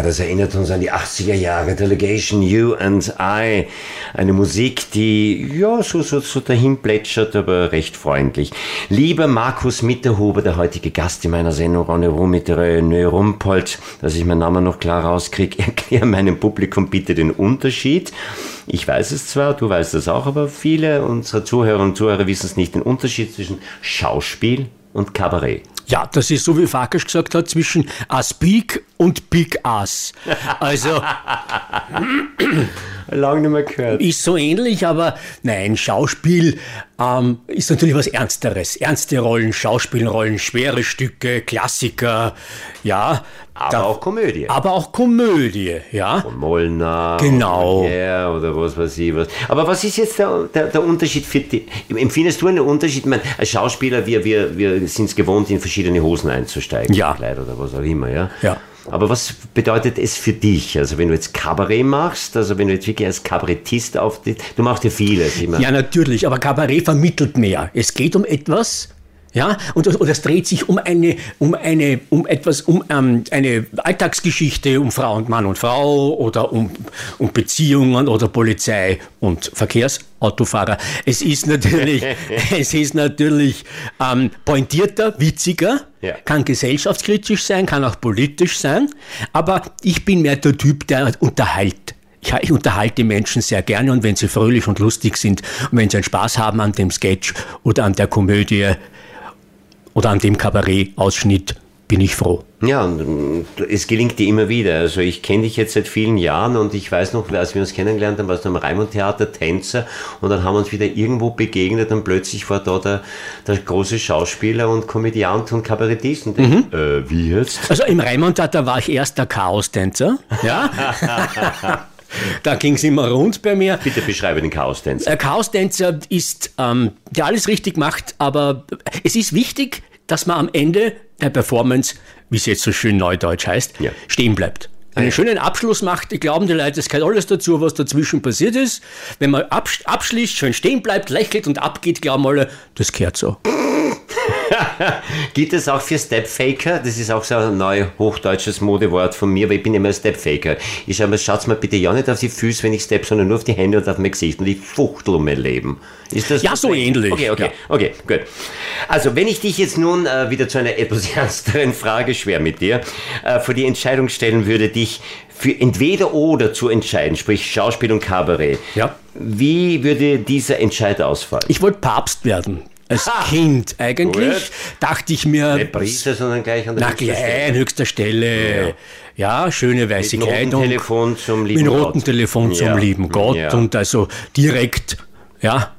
Ja, das erinnert uns an die 80er Jahre. Delegation, You and I. Eine Musik, die, ja, so dahin plätschert, aber recht freundlich. Lieber Markus Mitterhuber, der heutige Gast in meiner Sendung, Ronny Rummitere, Nö Rumpold, dass ich meinen Namen noch klar rauskriege, erklär meinem Publikum bitte den Unterschied. Ich weiß es zwar, du weißt es auch, aber viele unserer Zuhörer und Zuhörer wissen es nicht, den Unterschied zwischen Schauspiel und Kabarett. Ja, das ist so, wie Farkas gesagt hat, zwischen Ass Big und Big Ass. Also lange nicht mehr gehört. Ist so ähnlich, aber nein, Schauspiel ist natürlich was Ernsteres. Ernste Rollen, Schauspielrollen, schwere Stücke, Klassiker, ja. Aber auch Komödie. Aber auch Komödie, ja. Von Molnar. Genau. Oder was weiß ich was. Aber was ist jetzt der Unterschied für dich? Empfindest du einen Unterschied? Ich meine, als Schauspieler, wir sind es gewohnt, in verschiedene Hosen einzusteigen. Ja. Kleid oder was auch immer, ja. Ja. Aber was bedeutet es für dich? Also wenn du jetzt Kabarett machst, also wenn du jetzt wirklich als Kabarettist auftrittst, du machst ja vieles immer. Ja, natürlich, aber Kabarett vermittelt mehr. Es geht um etwas, ja, und es dreht sich um eine Alltagsgeschichte, um Frau und Mann und Frau oder um Beziehungen oder Polizei und Verkehrsautofahrer. Es ist natürlich pointierter, witziger, ja. Kann gesellschaftskritisch sein, kann auch politisch sein, aber ich bin mehr der Typ, der unterhält. Ja, ich unterhalte Menschen sehr gerne und wenn sie fröhlich und lustig sind und wenn sie einen Spaß haben an dem Sketch oder an der Komödie oder an dem Kabarett-Ausschnitt, bin ich froh. Ja, und es gelingt dir immer wieder. Also ich kenne dich jetzt seit vielen Jahren und ich weiß noch, als wir uns kennengelernt haben, warst du am Raimund-Theater Tänzer und dann haben wir uns wieder irgendwo begegnet und plötzlich war da der große Schauspieler und Komödiant und Kabarettist. Und wie jetzt? Also im Raimund-Theater war ich erst der Chaos-Tänzer, ja. Da ging es immer rund bei mir. Bitte beschreibe den Chaos-Tänzer. Chaos-Tänzer ist, der alles richtig macht, aber es ist wichtig, dass man am Ende der Performance, wie es jetzt so schön neudeutsch heißt, ja, stehen bleibt. Einen schönen Abschluss macht, die glauben die Leute, es gehört alles dazu, was dazwischen passiert ist. Wenn man abschließt, schön stehen bleibt, lächelt und abgeht, glauben alle, das gehört so. Gilt das auch für Stepfaker? Das ist auch so ein neu hochdeutsches Modewort von mir, weil ich bin immer Stepfaker. Ich sage mir, schaut's mir bitte ja nicht auf die Füße, wenn ich step, sondern nur auf die Hände und auf mein Gesicht und ich fuchtel um mein Leben. Ist das ja, so ähnlich. Okay, gut. Also, wenn ich dich jetzt nun wieder zu einer etwas ernsteren Frage, schwer mit dir, vor die Entscheidung stellen würde, dich für entweder oder zu entscheiden, sprich Schauspiel und Kabarett. Ja. Wie würde dieser Entscheid ausfallen? Ich wollte Papst werden. Als Kind eigentlich, gut. Dachte ich mir... Nicht Priester, sondern gleich an der höchster Stelle. Ja, schöne weiße Kleidung. Mit rotem Telefon zum lieben Gott. Ja. Und also direkt, ja.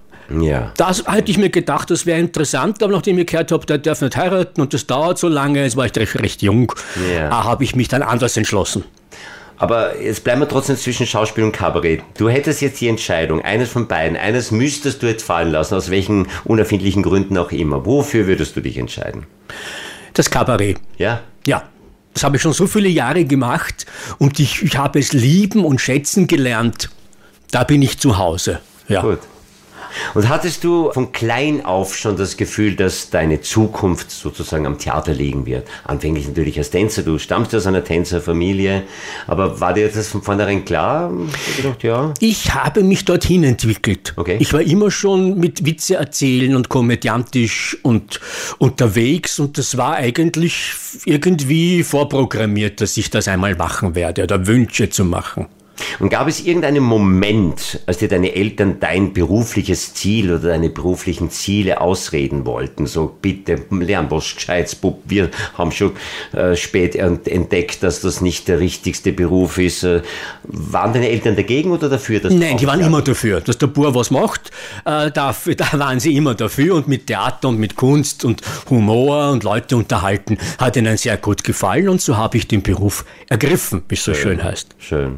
Das hätte ich mir gedacht, das wäre interessant, aber nachdem ich gehört habe, der darf nicht heiraten und das dauert so lange, jetzt war ich recht jung, habe ich mich dann anders entschlossen. Aber jetzt bleiben wir trotzdem zwischen Schauspiel und Kabarett. Du hättest jetzt die Entscheidung, eines von beiden, eines müsstest du jetzt fallen lassen, aus welchen unerfindlichen Gründen auch immer. Wofür würdest du dich entscheiden? Das Kabarett. Ja? Ja. Das habe ich schon so viele Jahre gemacht und ich habe es lieben und schätzen gelernt. Da bin ich zu Hause. Ja. Gut. Und hattest du von klein auf schon das Gefühl, dass deine Zukunft sozusagen am Theater liegen wird? Anfänglich natürlich als Tänzer, du stammst aus einer Tänzerfamilie, aber war dir das von vornherein klar? Gedacht, ja? Ich habe mich dorthin entwickelt. Okay. Ich war immer schon mit Witze erzählen und komödiantisch und unterwegs und das war eigentlich irgendwie vorprogrammiert, dass ich das einmal machen werde oder wünsche zu machen. Und gab es irgendeinen Moment, als dir deine Eltern dein berufliches Ziel oder deine beruflichen Ziele ausreden wollten? So, bitte, lern was Gescheites, Bub, wir haben schon spät entdeckt, dass das nicht der richtigste Beruf ist. Waren deine Eltern dagegen oder dafür? Dass Nein, die waren immer dafür, dass der Bub was macht. Da waren sie immer dafür und mit Theater und mit Kunst und Humor und Leute unterhalten hat ihnen sehr gut gefallen und so habe ich den Beruf ergriffen, wie es so schön heißt. Schön.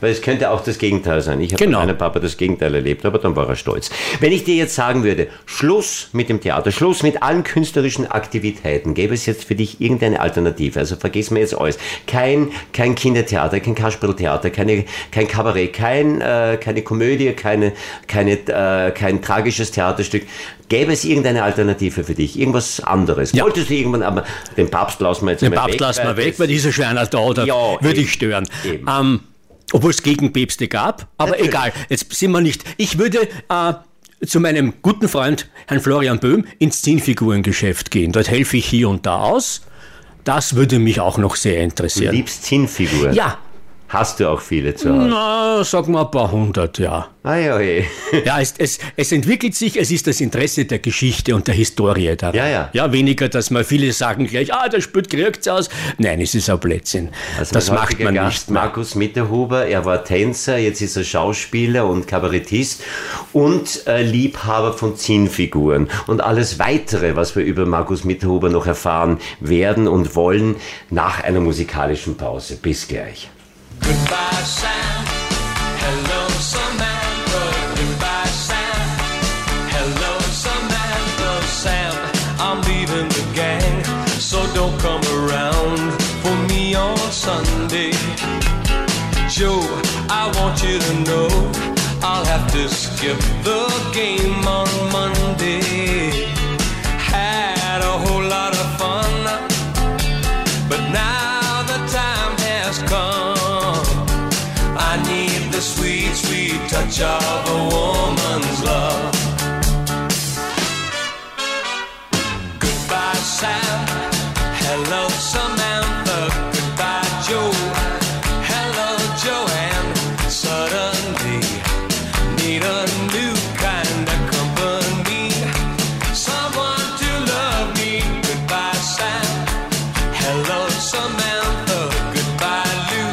Weil es könnte auch das Gegenteil sein. Ich habe bei meinem Papa das Gegenteil erlebt, aber dann war er stolz. Wenn ich dir jetzt sagen würde, Schluss mit dem Theater, Schluss mit allen künstlerischen Aktivitäten, gäbe es jetzt für dich irgendeine Alternative? Also vergiss mir jetzt alles. Kein Kindertheater, kein Kasperltheater, kein Kabarett, keine Komödie, kein tragisches Theaterstück. Gäbe es irgendeine Alternative für dich? Irgendwas anderes? Ja. Wolltest du irgendwann, aber den Papst lassen wir jetzt mal weg. Den Papst lassen wir weg, weil dieser Schweiner da würde ich stören. Obwohl es Gegenpäpste gab, aber natürlich. Egal, jetzt sind wir nicht. Ich würde zu meinem guten Freund, Herrn Florian Böhm, ins Zinnfigurengeschäft gehen. Dort helfe ich hier und da aus. Das würde mich auch noch sehr interessieren. Du liebst Zinnfiguren? Ja. Hast du auch viele zu Hause? Na, sag mal ein paar hundert, ja. Ja, es entwickelt sich, es ist das Interesse der Geschichte und der Historie daran. Ja. Weniger, dass mal viele sagen gleich, der spielt Kriegts aus. Nein, es ist ein Blödsinn. Also das macht man Gast, nicht. Markus Mitterhuber, er war Tänzer, jetzt ist er Schauspieler und Kabarettist und Liebhaber von Zinnfiguren. Und alles Weitere, was wir über Markus Mitterhuber noch erfahren werden und wollen, nach einer musikalischen Pause. Bis gleich. Goodbye, Sam. Hello, Samantha. Goodbye, Sam. Hello, Samantha. Sam, I'm leaving the gang, so don't come around for me on Sunday. Joe, I want you to know I'll have to skip the game on Monday. Had a whole lot of fun, but now the time has come. I need the sweet, sweet touch of a woman's love. Goodbye, Sam. Hello, Samantha. Goodbye, Joe. Hello, Joanne. Suddenly need a new kind of company. Someone to love me. Goodbye, Sam. Hello, Samantha. Goodbye, Lou.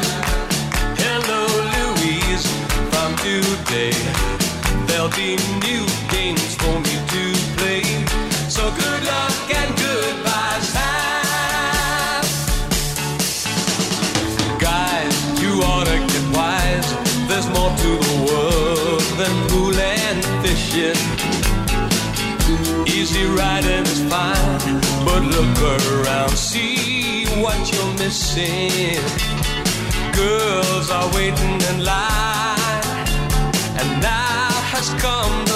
Today there'll be new games for me to play. So good luck and goodbye, Sam. Guys, you ought to get wise. There's more to the world than pool and fishing. Easy riding is fine, but look around, see what you're missing. Girls are waiting in line, and now has come